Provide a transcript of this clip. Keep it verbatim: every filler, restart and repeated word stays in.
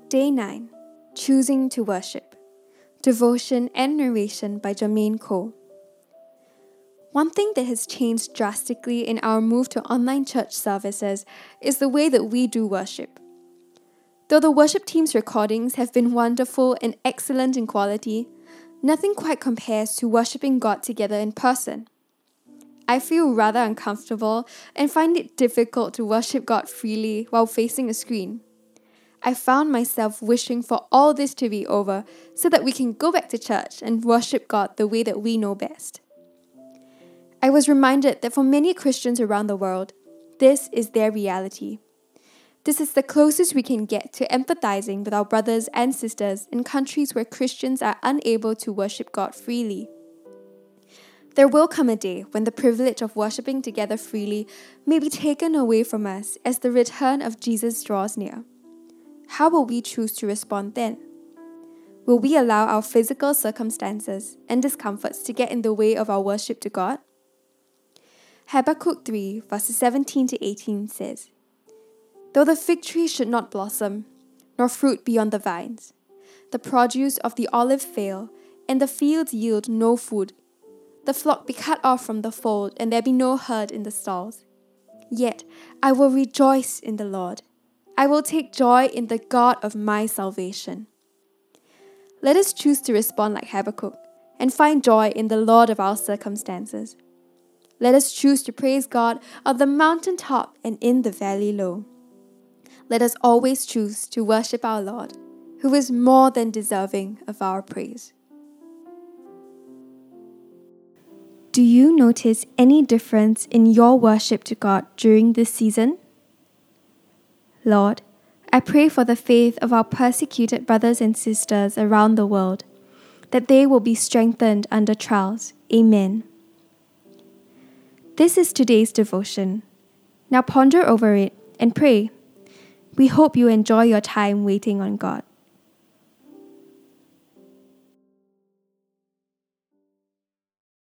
Day nine, Choosing to Worship. Devotion and narration by Jermaine Cole. One thing that has changed drastically in our move to online church services is the way that we do worship. Though the worship team's recordings have been wonderful and excellent in quality, nothing quite compares to worshiping God together in person. I feel rather uncomfortable and find it difficult to worship God freely while facing a screen. I found myself wishing for all this to be over so that we can go back to church and worship God the way that we know best. I was reminded that for many Christians around the world, this is their reality. This is the closest we can get to empathizing with our brothers and sisters in countries where Christians are unable to worship God freely. There will come a day when the privilege of worshiping together freely may be taken away from us as the return of Jesus draws near. How will we choose to respond then? Will we allow our physical circumstances and discomforts to get in the way of our worship to God? Habakkuk three, verses seventeen to eighteen says, "Though the fig tree should not blossom, nor fruit be on the vines, the produce of the olive fail, and the fields yield no food, the flock be cut off from the fold, and there be no herd in the stalls, yet I will rejoice in the Lord. I will take joy in the God of my salvation." Let us choose to respond like Habakkuk and find joy in the Lord of our circumstances. Let us choose to praise God on the mountaintop and in the valley low. Let us always choose to worship our Lord, who is more than deserving of our praise. Do you notice any difference in your worship to God during this season? Lord, I pray for the faith of our persecuted brothers and sisters around the world, that they will be strengthened under trials. Amen. This is today's devotion. Now ponder over it and pray. We hope you enjoy your time waiting on God.